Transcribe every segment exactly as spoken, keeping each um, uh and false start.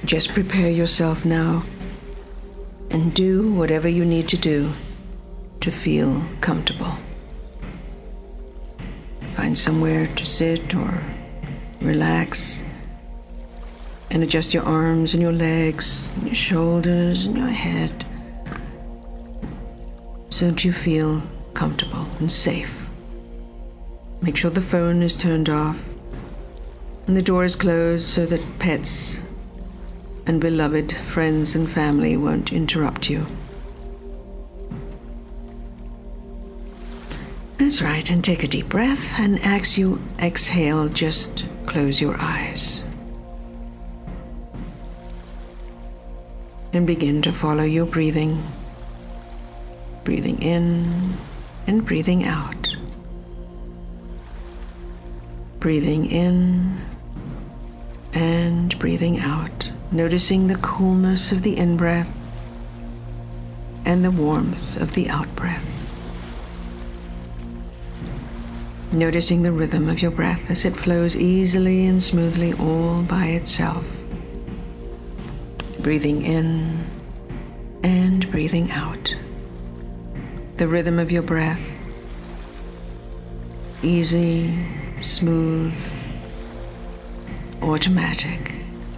Just prepare yourself now and do whatever you need to do to feel comfortable. Find somewhere to sit or relax and adjust your arms and your legs, and your shoulders and your head so that you feel comfortable and safe. Make sure the phone is turned off and the door is closed so that pets and beloved friends and family won't interrupt you. That's right, and take a deep breath, and as you exhale, just close your eyes. And begin to follow your breathing. Breathing in and breathing out. Breathing in and breathing out. Noticing the coolness of the in-breath and the warmth of the out-breath. Noticing the rhythm of your breath as it flows easily and smoothly all by itself. Breathing in and breathing out. The rhythm of your breath, easy, smooth, automatic.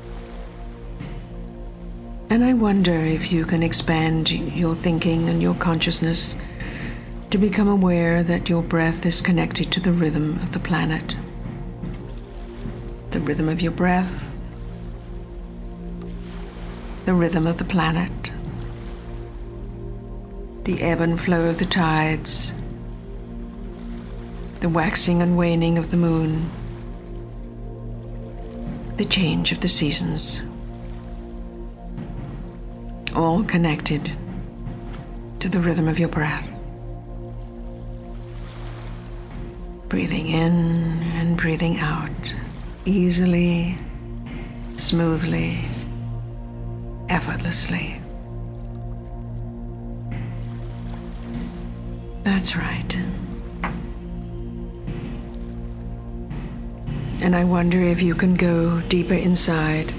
And I wonder if you can expand your thinking and your consciousness to become aware that your breath is connected to the rhythm of the planet. The rhythm of your breath, the rhythm of the planet, the ebb and flow of the tides, the waxing and waning of the moon, the change of the seasons, all connected to the rhythm of your breath. Breathing in and breathing out, easily, smoothly, effortlessly. That's right. And I wonder if you can go deeper inside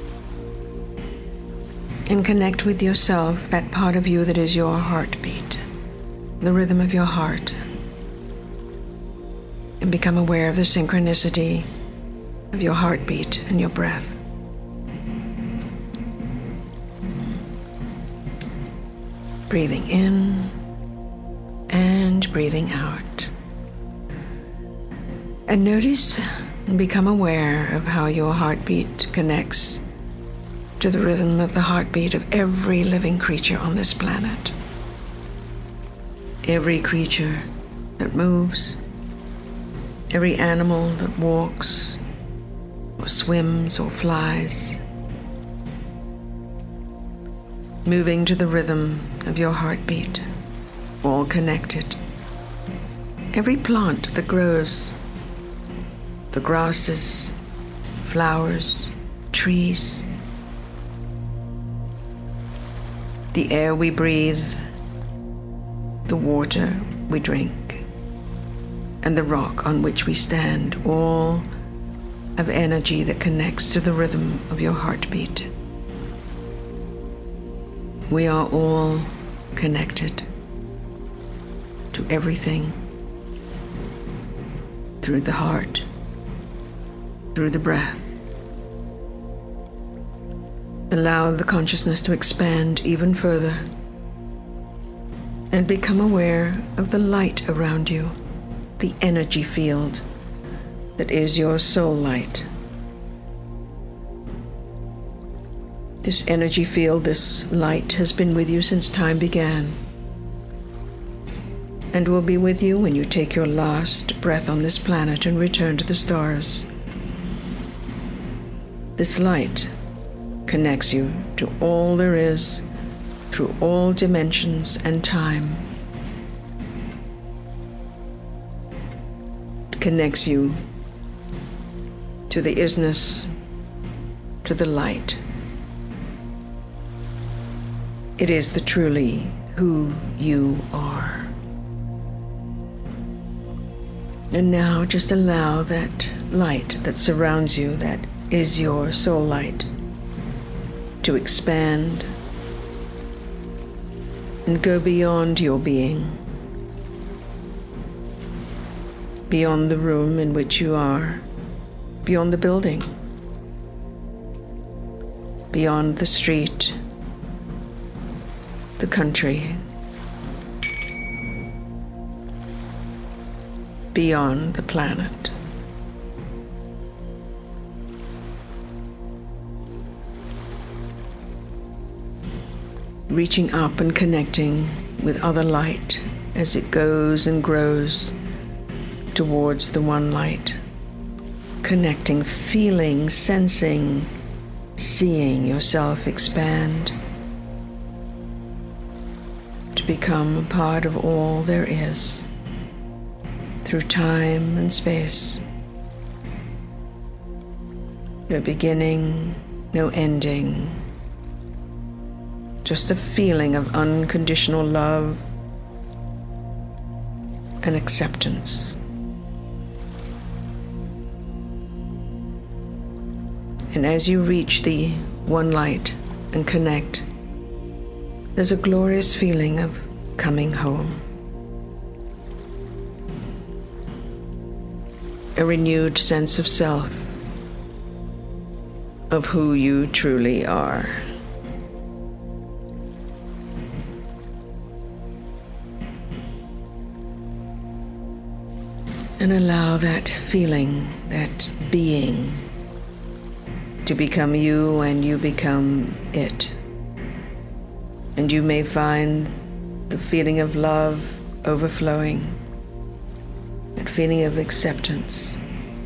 and connect with yourself, that part of you that is your heartbeat, the rhythm of your heart. And become aware of the synchronicity of your heartbeat and your breath. Breathing in and breathing out. And notice and become aware of how your heartbeat connects to the rhythm of the heartbeat of every living creature on this planet. Every creature that moves, every animal that walks, or swims, or flies, moving to the rhythm of your heartbeat, all connected. Every plant that grows, the grasses, flowers, trees, the air we breathe, the water we drink, and the rock on which we stand, all have energy that connects to the rhythm of your heartbeat. We are all connected to everything through the heart, through the breath. Allow the consciousness to expand even further and become aware of the light around you, the energy field that is your soul light. This energy field, this light, has been with you since time began and will be with you when you take your last breath on this planet and return to the stars. This light connects you to all there is through all dimensions and time. Connects you to the isness, to the light. It is the truly who you are. And now just allow that light that surrounds you, that is your soul light, to expand and go beyond your being, beyond the room in which you are, beyond the building, beyond the street, the country, beyond the planet. Reaching up and connecting with other light as it goes and grows towards the one light. Connecting, feeling, sensing, seeing yourself expand to become a part of all there is through time and space. No beginning, no ending. Just a feeling of unconditional love and acceptance. And as you reach the one light and connect, there's a glorious feeling of coming home. A renewed sense of self, of who you truly are. And allow that feeling, that being, to become you, and you become it. And you may find the feeling of love overflowing, that feeling of acceptance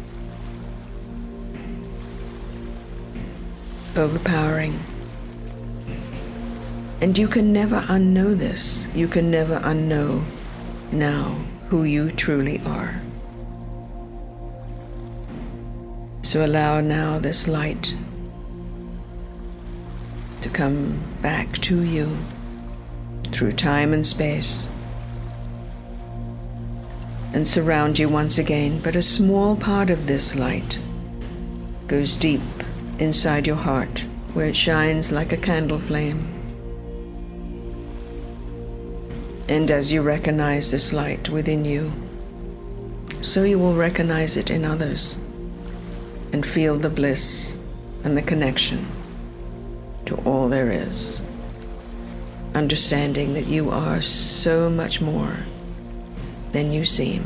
overpowering. And you can never unknow this. You can never unknow now who you truly are. So allow now this light to come back to you through time and space and surround you once again. But a small part of this light goes deep inside your heart, where it shines like a candle flame. And as you recognize this light within you, so you will recognize it in others and feel the bliss and the connection to all there is, understanding that you are so much more than you seem.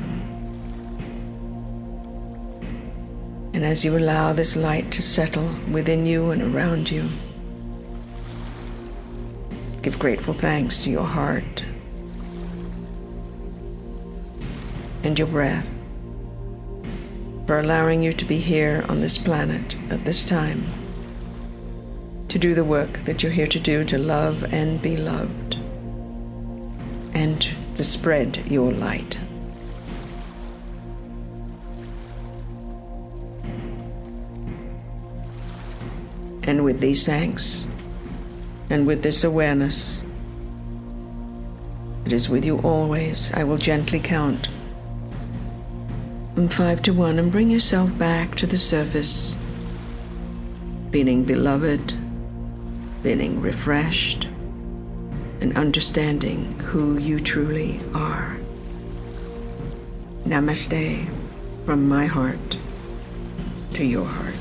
And as you allow this light to settle within you and around you, give grateful thanks to your heart and your breath for allowing you to be here on this planet at this time, to do the work that you're here to do, to love and be loved, and to spread your light. And with these thanks, and with this awareness, it is with you always, I will gently count from five to one and bring yourself back to the surface, feeling beloved, feeling refreshed, and understanding who you truly are. Namaste from my heart to your heart.